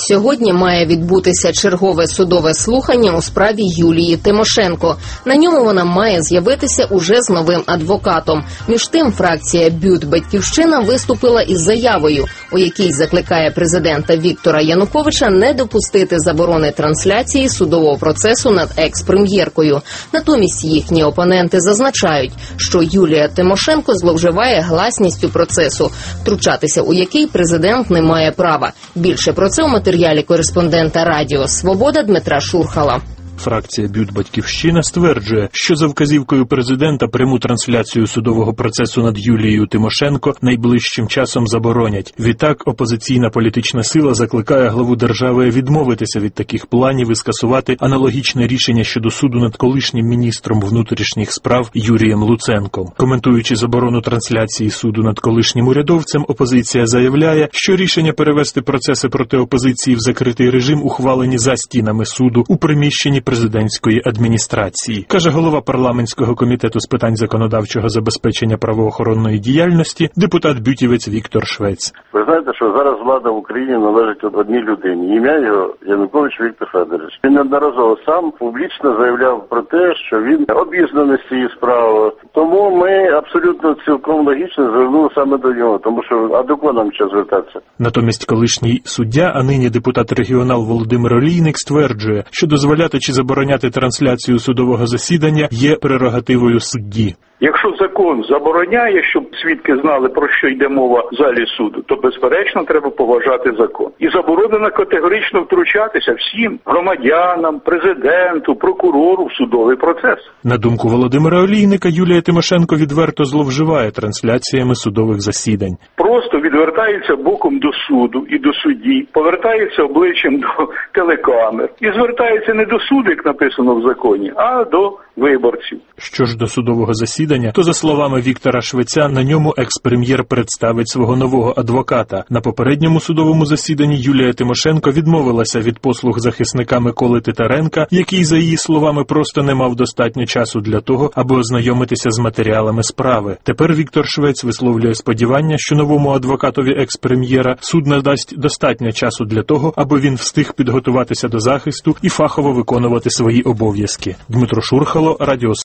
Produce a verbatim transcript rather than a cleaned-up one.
Сьогодні має відбутися чергове судове слухання у справі Юлії Тимошенко. На ньому вона має з'явитися уже з новим адвокатом. Між тим, фракція БЮТ «Батьківщина» виступила із заявою, у якій закликає президента Віктора Януковича не допустити заборони трансляції судового процесу над екс-прем'єркою. Натомість їхні опоненти зазначають, що Юлія Тимошенко зловживає гласністю процесу, втручатися у який президент не має права. Більше про це у матеріалі кореспондента Радіо Свобода Дмитра Шурхала. Фракція БЮТ «Батьківщина» стверджує, що за вказівкою президента пряму трансляцію судового процесу над Юлією Тимошенко найближчим часом заборонять. Відтак, опозиційна політична сила закликає главу держави відмовитися від таких планів і скасувати аналогічне рішення щодо суду над колишнім міністром внутрішніх справ Юрієм Луценком. Коментуючи заборону трансляції суду над колишнім урядовцем, опозиція заявляє, що рішення перевести процеси проти опозиції в закритий режим ухвалені за стінами суду у приміщенні президентської адміністрації, каже голова парламентського комітету з питань законодавчого забезпечення правоохоронної діяльності, депутат-бютівець Віктор Швець. Ви знаєте, що зараз влада в Україні належить одній людині. Ім'я його Янукович Віктор Федорович. Він неодноразово сам публічно заявляв про те, що він обізнаний з цією справою. Тому ми абсолютно цілком логічно звернули саме до нього, тому що а до кого нам час звертатися? Натомість колишній суддя, а нині депутат-регіонал Володимир Олійник стверджує, що дозволяти чи забороняти трансляцію судового засідання є прерогативою судді. Якщо закон забороняє, щоб свідки знали, про що йде мова в залі суду, то, безперечно, треба поважати закон. І заборонено категорично втручатися всім громадянам, президенту, прокурору в судовий процес. На думку Володимира Олійника, Юлія Тимошенко відверто зловживає трансляціями судових засідань. Просто відвертається боком до суду і до судді, повертається обличчям до телекамер і звертається не до суду, як написано в законі, а до виборців. Що ж до судового засідання, то, за словами Віктора Швеця, на ньому екс-прем'єр представить свого нового адвоката. На попередньому судовому засіданні Юлія Тимошенко відмовилася від послуг захисника Миколи Титаренка, який, за її словами, просто не мав достатньо часу для того, аби ознайомитися з матеріалами справи. Тепер Віктор Швець висловлює сподівання, що новому адвокатові екс-прем'єра суд надасть достатньо часу для того, аби він встиг підготуватися до захисту і фахово виконувати свої обов'язки. Дмитро Шурхало, Радіо